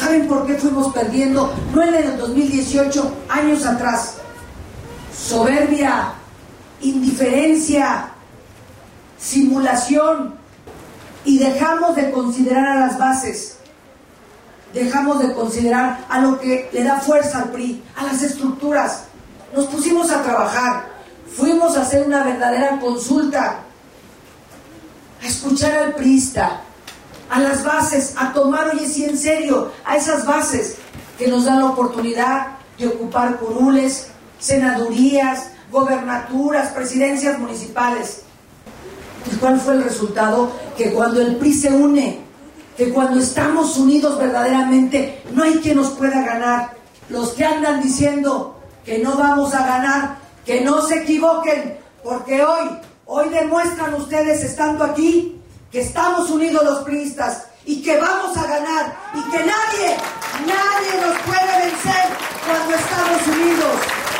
¿Saben por qué fuimos perdiendo? No en el 2018, años atrás. Soberbia, indiferencia, simulación, y dejamos de considerar a las bases, dejamos de considerar a lo que le da fuerza al PRI, a las estructuras. Nos pusimos a trabajar, fuimos a hacer una verdadera consulta, a escuchar al priista, a las bases, a tomar, oye, sí, en serio, a esas bases que nos dan la oportunidad de ocupar curules, senadurías, gobernaturas, presidencias municipales. ¿Y cuál fue el resultado? Que cuando el PRI se une, que cuando estamos unidos verdaderamente, no hay quien nos pueda ganar. Los que andan diciendo que no vamos a ganar, que no se equivoquen, porque hoy demuestran ustedes estando aquí que estamos unidos los priistas y que vamos a ganar y que nadie nos puede vencer cuando estamos unidos.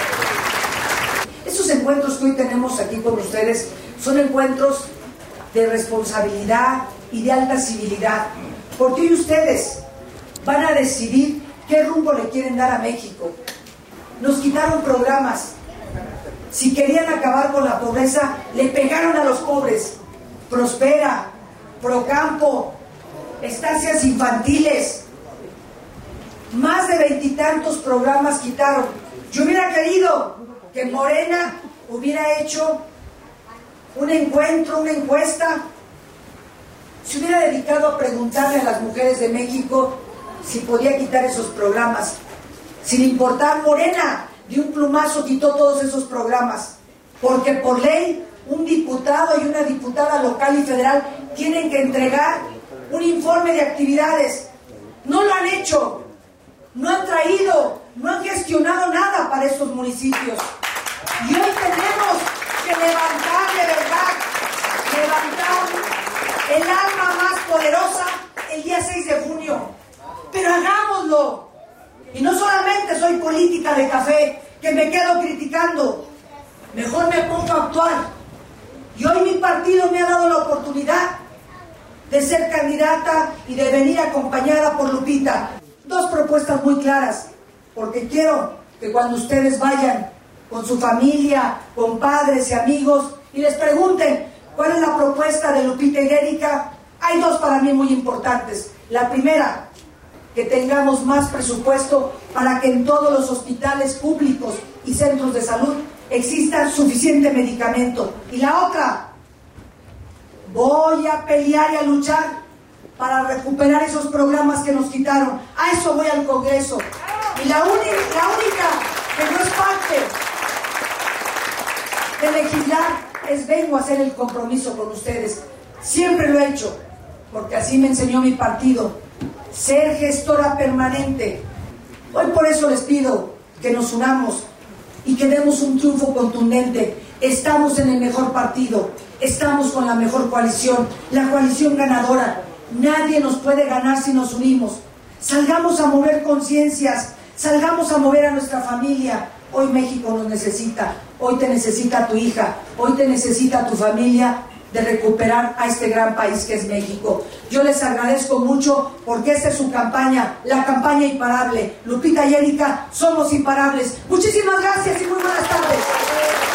Esos encuentros que hoy tenemos aquí con ustedes son encuentros de responsabilidad y de alta civilidad, porque hoy ustedes van a decidir qué rumbo le quieren dar a México. Nos quitaron programas. Si querían acabar con la pobreza, le pegaron a los pobres. Prospera, Procampo, estancias infantiles, más de 20 y tantos programas quitaron. Yo hubiera querido que Morena hubiera hecho un encuentro, una encuesta, se hubiera dedicado a preguntarle a las mujeres de México si podía quitar esos programas. Sin importar, Morena de un plumazo quitó todos esos programas, porque por ley un diputado y una diputada local y federal tienen que entregar un informe de actividades. No lo han hecho, no han traído, no han gestionado nada para estos municipios. Y hoy tenemos que levantar de verdad, levantar el alma más poderosa el día 6 de junio. Pero hagámoslo. Y no solamente soy política de café, que me quedo criticando. Mejor me pongo a actuar. Y hoy mi partido me ha dado la oportunidad de ser candidata y de venir acompañada por Lupita. Dos propuestas muy claras, porque quiero que cuando ustedes vayan con su familia, con padres y amigos, y les pregunten cuál es la propuesta de Lupita y Erika, hay dos para mí muy importantes. La primera, que tengamos más presupuesto para que en todos los hospitales públicos y centros de salud exista suficiente medicamento. Y la otra, voy a pelear y a luchar para recuperar esos programas que nos quitaron. A eso voy al Congreso. Y la única que no es parte de legislar es vengo a hacer el compromiso con ustedes. Siempre lo he hecho, porque así me enseñó mi partido, ser gestora permanente. Hoy por eso les pido que nos unamos y que demos un triunfo contundente. Estamos en el mejor partido, estamos con la mejor coalición, la coalición ganadora. Nadie nos puede ganar si nos unimos. Salgamos a mover conciencias, salgamos a mover a nuestra familia. Hoy México nos necesita, hoy te necesita tu hija, hoy te necesita tu familia, de recuperar a este gran país que es México. Yo les agradezco mucho porque esta es su campaña, la campaña imparable. Lupita y Erika, somos imparables. Muchísimas gracias y muy buenas tardes.